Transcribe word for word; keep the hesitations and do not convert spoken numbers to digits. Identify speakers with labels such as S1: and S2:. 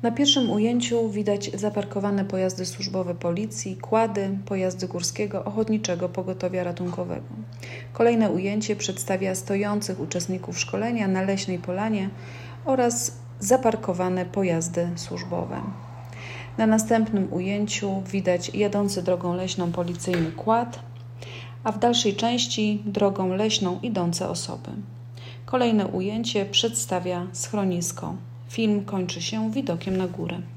S1: Na pierwszym ujęciu widać zaparkowane pojazdy służbowe policji, kłady, pojazdy Górskiego Ochotniczego Pogotowia Ratunkowego. Kolejne ujęcie przedstawia stojących uczestników szkolenia na Leśnej Polanie oraz zaparkowane pojazdy służbowe. Na następnym ujęciu widać jadący drogą leśną policyjny kład, a w dalszej części drogą leśną idące osoby. Kolejne ujęcie przedstawia schronisko. Film kończy się widokiem na górę.